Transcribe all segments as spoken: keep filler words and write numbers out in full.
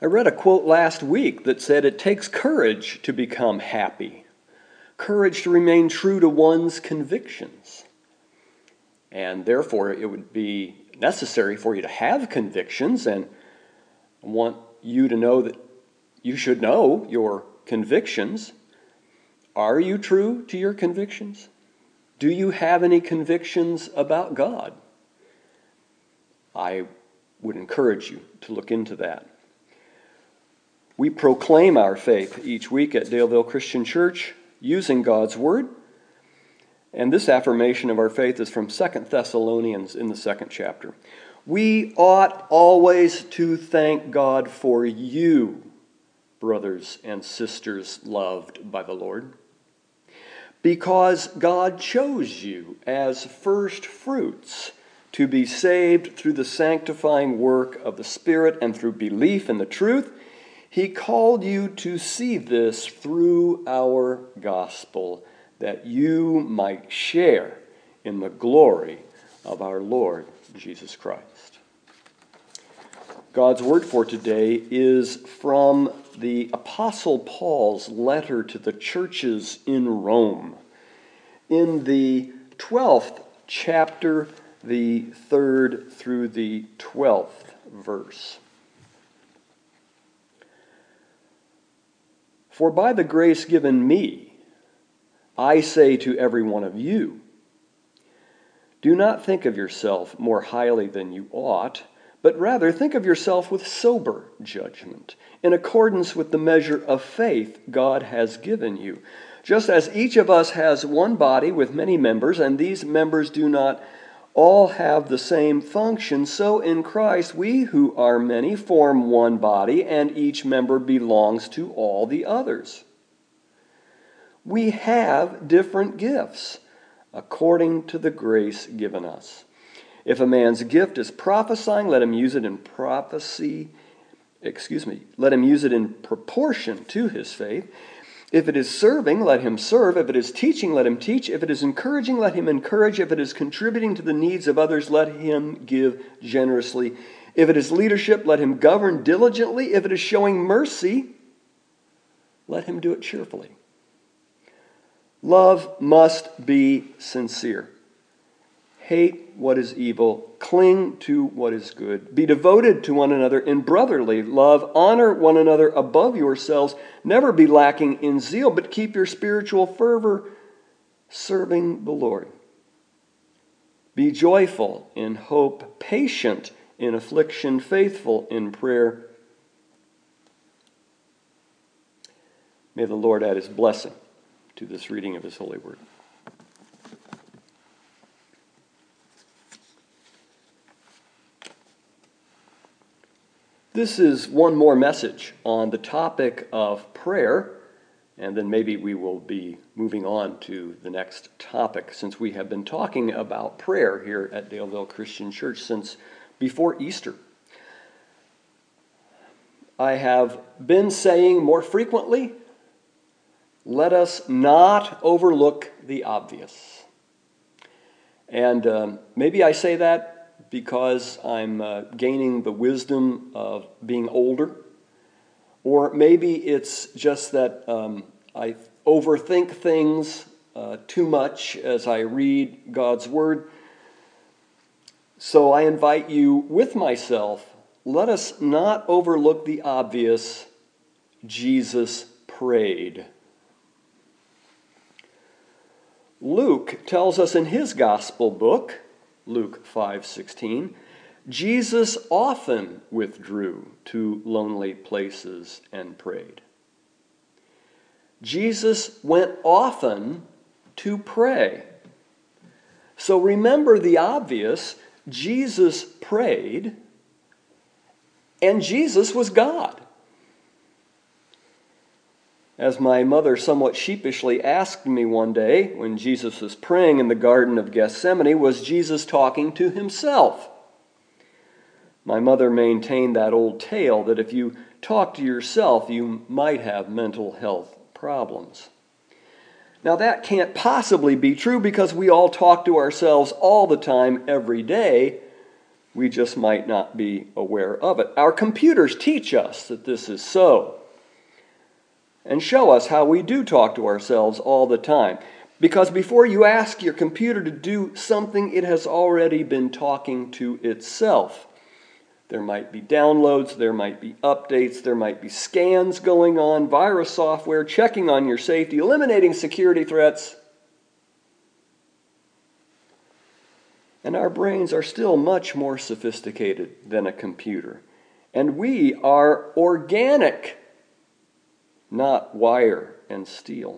I read a quote last week that said it takes courage to become happy, courage to remain true to one's convictions. And therefore, it would be necessary for you to have convictions, and I want you to know that you should know your convictions. Are you true to your convictions? Do you have any convictions about God? I would encourage you to look into that. We proclaim our faith each week at Daleville Christian Church using God's Word. And this affirmation of our faith is from Second Thessalonians in the second chapter. We ought always to thank God for you, brothers and sisters loved by the Lord, because God chose you as first fruits to be saved through the sanctifying work of the Spirit and through belief in the truth. He called you to see this through our gospel, that you might share in the glory of our Lord Jesus Christ. God's word for today is from the Apostle Paul's letter to the churches in Rome. In the twelfth chapter, the third through the twelfth verse. For by the grace given me, I say to every one of you, do not think of yourself more highly than you ought, but rather think of yourself with sober judgment, in accordance with the measure of faith God has given you. Just as each of us has one body with many members, and these members do not all have the same function, so in Christ we who are many form one body, and each member belongs to all the others. We have different gifts according to the grace given us. If a man's gift is prophesying, let him use it in prophecy, excuse me, let him use it in proportion to his faith. If it is serving, let him serve. If it is teaching, let him teach. If it is encouraging, let him encourage. If it is contributing to the needs of others, let him give generously. If it is leadership, let him govern diligently. If it is showing mercy, let him do it cheerfully. Love must be sincere. Hate what is evil. Cling to what is good. Be devoted to one another in brotherly love. Honor one another above yourselves. Never be lacking in zeal, but keep your spiritual fervor serving the Lord. Be joyful in hope, patient in affliction, faithful in prayer. May the Lord add his blessing to this reading of his holy word. This is one more message on the topic of prayer, and then maybe we will be moving on to the next topic, since we have been talking about prayer here at Daleville Christian Church since before Easter. I have been saying more frequently, let us not overlook the obvious. And um, maybe I say that because I'm uh, gaining the wisdom of being older. Or maybe it's just that um, I overthink things uh, too much as I read God's Word. So I invite you with myself, let us not overlook the obvious. Jesus prayed. Luke tells us in his gospel book, Luke five sixteen, Jesus often withdrew to lonely places and prayed. Jesus went often to pray. So remember the obvious. Jesus prayed, and Jesus was God. As my mother somewhat sheepishly asked me one day when Jesus was praying in the Garden of Gethsemane, was Jesus talking to himself? My mother maintained that old tale that if you talk to yourself, you might have mental health problems. Now that can't possibly be true because we all talk to ourselves all the time, every day. We just might not be aware of it. Our computers teach us that this is so and show us how we do talk to ourselves all the time. Because before you ask your computer to do something, it has already been talking to itself. There might be downloads, there might be updates, there might be scans going on, virus software, checking on your safety, eliminating security threats. And our brains are still much more sophisticated than a computer. And we are organic, not wire and steel.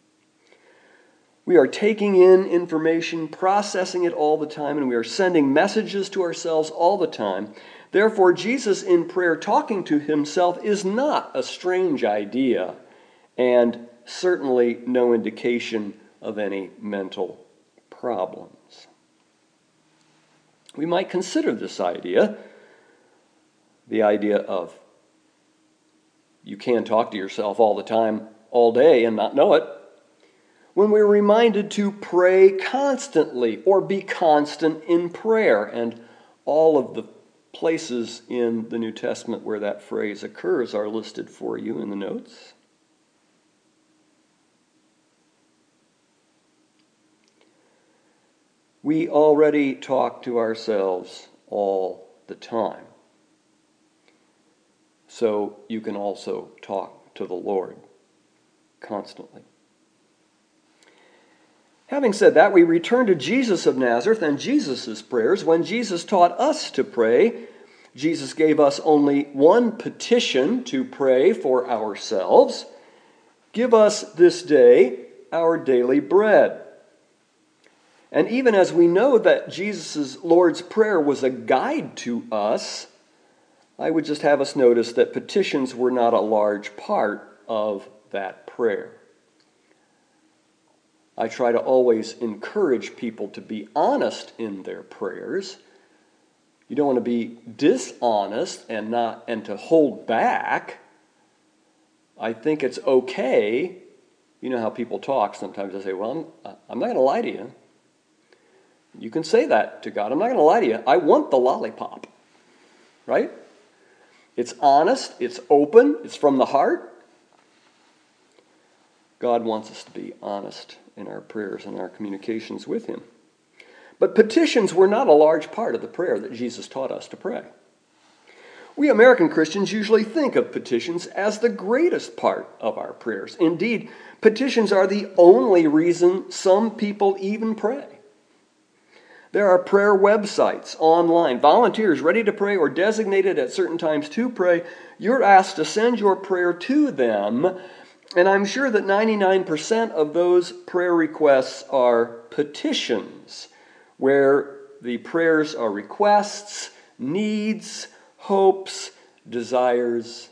We are taking in information, processing it all the time, and we are sending messages to ourselves all the time. Therefore, Jesus in prayer talking to himself is not a strange idea, and certainly no indication of any mental problems. We might consider this idea, the idea of you can talk to yourself all the time, all day, and not know it, when we're reminded to pray constantly or be constant in prayer. And all of the places in the New Testament where that phrase occurs are listed for you in the notes. We already talk to ourselves all the time. So you can also talk to the Lord constantly. Having said that, we return to Jesus of Nazareth and Jesus' prayers. When Jesus taught us to pray, Jesus gave us only one petition to pray for ourselves. Give us this day our daily bread. And even as we know that Jesus' Lord's Prayer was a guide to us, I would just have us notice that petitions were not a large part of that prayer. I try to always encourage people to be honest in their prayers. You don't want to be dishonest and not and to hold back. I think it's okay. You know how people talk sometimes. They say, well, I'm, I'm not going to lie to you. You can say that to God. I'm not going to lie to you. I want the lollipop. Right? It's honest. It's open. It's from the heart. God wants us to be honest in our prayers and our communications with Him. But petitions were not a large part of the prayer that Jesus taught us to pray. We American Christians usually think of petitions as the greatest part of our prayers. Indeed, petitions are the only reason some people even pray. There are prayer websites online, volunteers ready to pray or designated at certain times to pray. You're asked to send your prayer to them, and I'm sure that ninety-nine percent of those prayer requests are petitions, where the prayers are requests, needs, hopes, desires.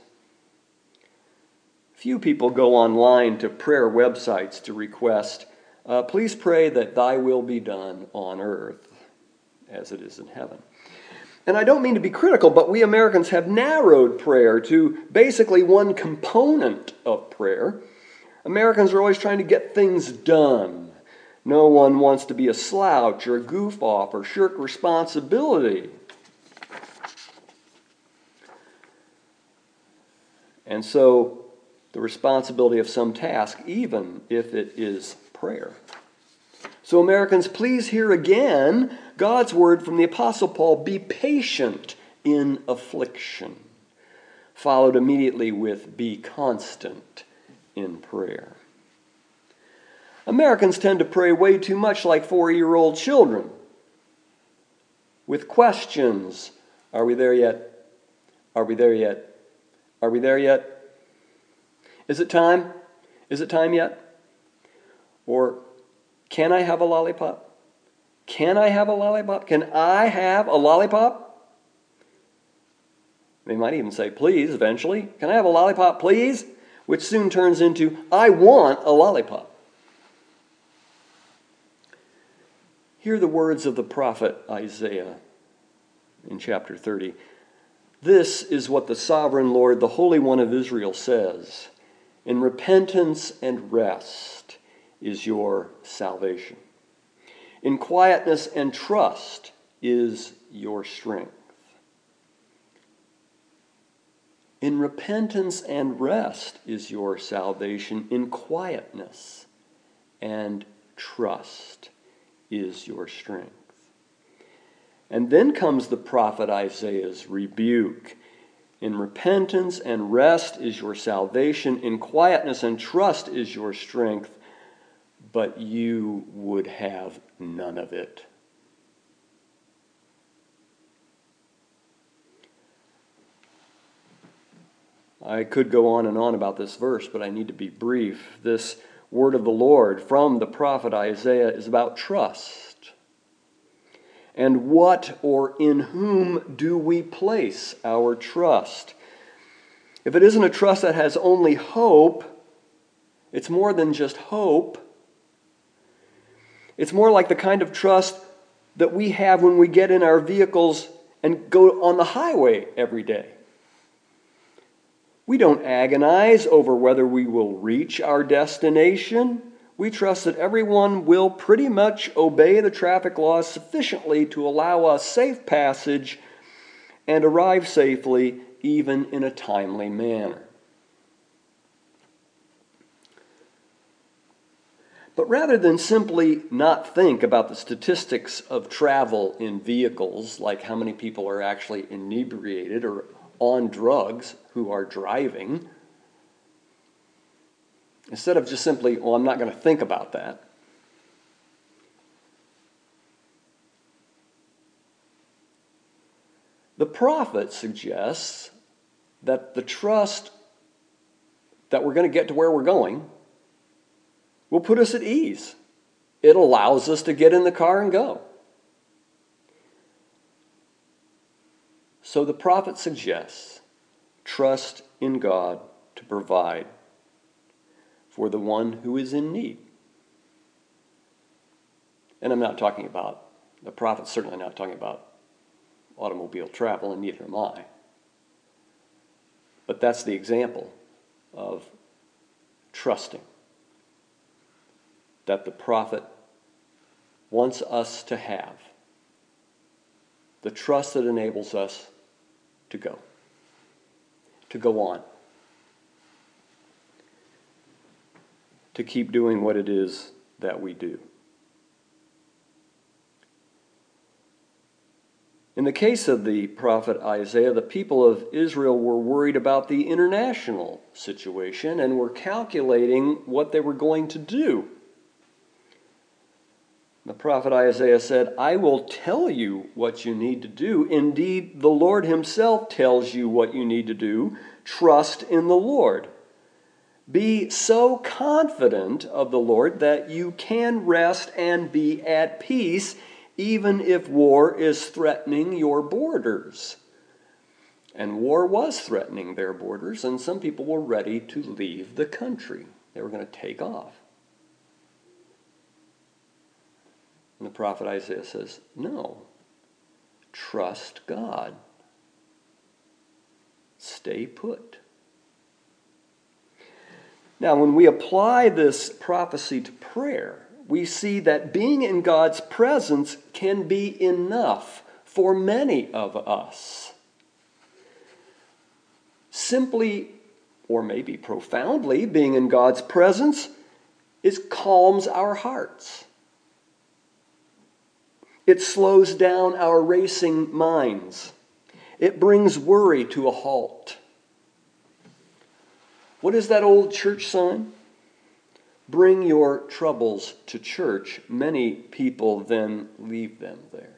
Few people go online to prayer websites to request, uh, please pray that thy will be done on earth as it is in heaven. And I don't mean to be critical, but we Americans have narrowed prayer to basically one component of prayer. Americans are always trying to get things done. No one wants to be a slouch or a goof off or shirk responsibility. And so the responsibility of some task, even if it is prayer. So Americans, please hear again God's word from the Apostle Paul, be patient in affliction, followed immediately with be constant in prayer. Americans tend to pray way too much like four-year-old children with questions. Are we there yet? Are we there yet? Are we there yet? Is it time? Is it time yet? Or can I have a lollipop? Can I have a lollipop? Can I have a lollipop? They might even say, please, eventually. Can I have a lollipop, please? Which soon turns into, I want a lollipop. Hear the words of the prophet Isaiah in chapter thirty. This is what the sovereign Lord, the Holy One of Israel, says. In repentance and rest is your salvation. In quietness and trust is your strength. In repentance and rest is your salvation. In quietness and trust is your strength. And then comes the prophet Isaiah's rebuke. In repentance and rest is your salvation. In quietness and trust is your strength. But you would have none of it. I could go on and on about this verse, but I need to be brief. This word of the Lord from the prophet Isaiah is about trust. And what or in whom do we place our trust? If it isn't a trust that has only hope, it's more than just hope. It's more like the kind of trust that we have when we get in our vehicles and go on the highway every day. We don't agonize over whether we will reach our destination. We trust that everyone will pretty much obey the traffic laws sufficiently to allow us safe passage and arrive safely, even in a timely manner. But rather than simply not think about the statistics of travel in vehicles, like how many people are actually inebriated or on drugs who are driving, instead of just simply, well, I'm not going to think about that, the prophet suggests that the trust that we're going to get to where we're going will put us at ease. It allows us to get in the car and go. So the prophet suggests trust in God to provide for the one who is in need. And I'm not talking about, the prophet's certainly not talking about automobile travel, and neither am I. But that's the example of trusting that the prophet wants us to have. The trust that enables us to go, to go on, to keep doing what it is that we do. In the case of the prophet Isaiah, the people of Israel were worried about the international situation and were calculating what they were going to do. The prophet Isaiah said, I will tell you what you need to do. Indeed, the Lord himself tells you what you need to do. Trust in the Lord. Be so confident of the Lord that you can rest and be at peace, even if war is threatening your borders. And war was threatening their borders, and some people were ready to leave the country. They were going to take off. And the prophet Isaiah says, no, trust God. Stay put. Now, when we apply this prophecy to prayer, we see that being in God's presence can be enough for many of us. Simply, or maybe profoundly, being in God's presence is calms our hearts. It slows down our racing minds. It brings worry to a halt. What is that old church sign? Bring your troubles to church. Many people then leave them there.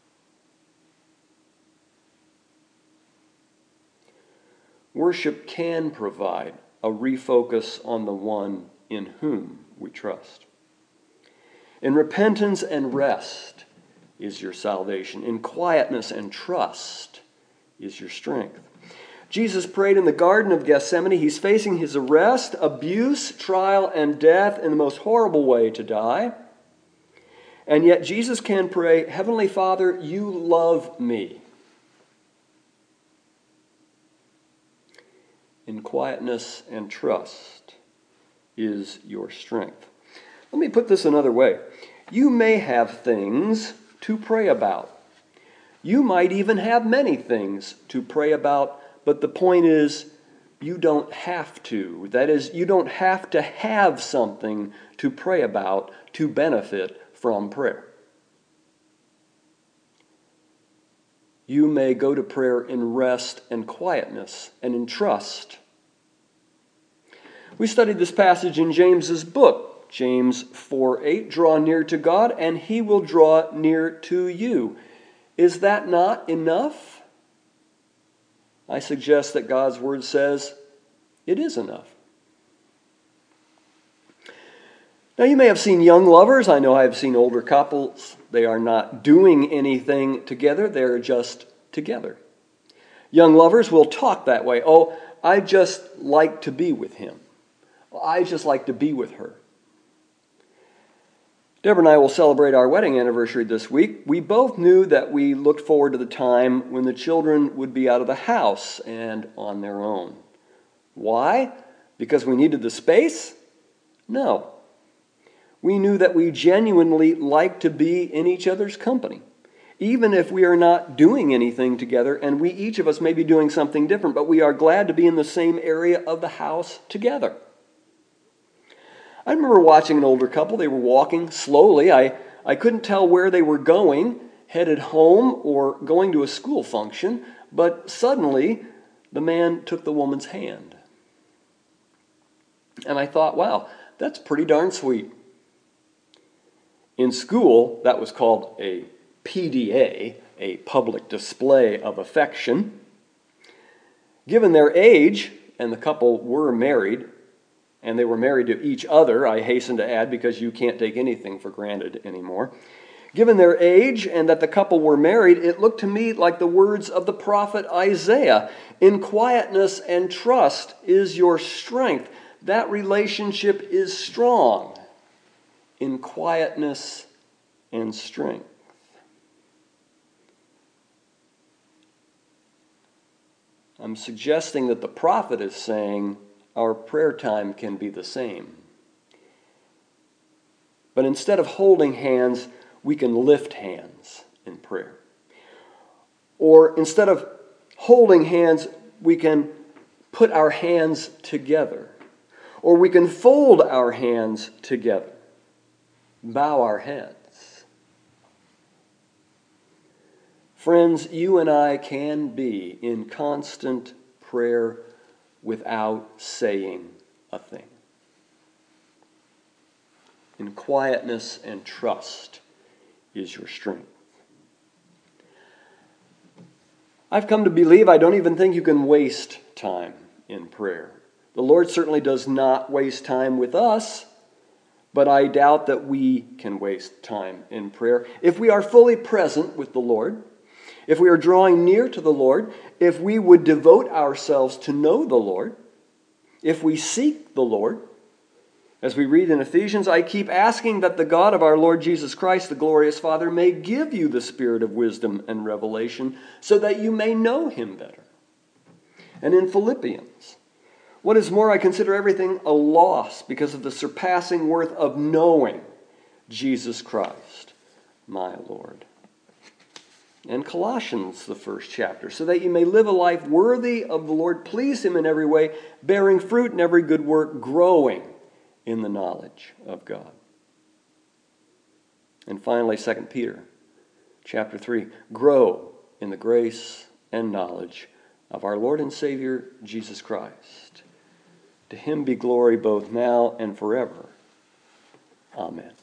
Worship can provide a refocus on the one in whom we trust. In repentance and rest is your salvation. In quietness and trust is your strength. Jesus prayed in the Garden of Gethsemane. He's facing his arrest, abuse, trial, and death in the most horrible way to die. And yet Jesus can pray, Heavenly Father, you love me. In quietness and trust is your strength. Let me put this another way. You may have things to pray about. You might even have many things to pray about, but the point is, you don't have to. That is, you don't have to have something to pray about to benefit from prayer. You may go to prayer in rest and quietness and in trust. We studied this passage in James's book, James four eight, draw near to God and he will draw near to you. Is that not enough? I suggest that God's word says it is enough. Now you may have seen young lovers. I know I've seen older couples. They are not doing anything together. They're just together. Young lovers will talk that way. Oh, I just like to be with him. I just like to be with her. Deborah and I will celebrate our wedding anniversary this week. We both knew that we looked forward to the time when the children would be out of the house and on their own. Why? Because we needed the space? No. We knew that we genuinely liked to be in each other's company, even if we are not doing anything together, and we each of us may be doing something different, but we are glad to be in the same area of the house together. I remember watching an older couple. They were walking slowly. I, I couldn't tell where they were going, headed home or going to a school function, but suddenly the man took the woman's hand. And I thought, wow, that's pretty darn sweet. In school, that was called a P D A, a public display of affection. Given their age, and the couple were married, and they were married to each other, I hasten to add, because you can't take anything for granted anymore. Given their age and that the couple were married, it looked to me like the words of the prophet Isaiah. In quietness and trust is your strength. That relationship is strong. In quietness and strength. I'm suggesting that the prophet is saying our prayer time can be the same. But instead of holding hands, we can lift hands in prayer. Or instead of holding hands, we can put our hands together. Or we can fold our hands together. Bow our heads. Friends, you and I can be in constant prayer without saying a thing. In quietness and trust is your strength. I've come to believe I don't even think you can waste time in prayer. The Lord certainly does not waste time with us, but I doubt that we can waste time in prayer. If we are fully present with the Lord, if we are drawing near to the Lord, if we would devote ourselves to know the Lord, if we seek the Lord, as we read in Ephesians, I keep asking that the God of our Lord Jesus Christ, the glorious Father, may give you the spirit of wisdom and revelation so that you may know him better. And in Philippians, what is more, I consider everything a loss because of the surpassing worth of knowing Jesus Christ, my Lord. And Colossians, the first chapter, so that you may live a life worthy of the Lord, please him in every way, bearing fruit in every good work, growing in the knowledge of God. And finally, Second Peter, chapter three, grow in the grace and knowledge of our Lord and Savior, Jesus Christ. To him be glory both now and forever. Amen.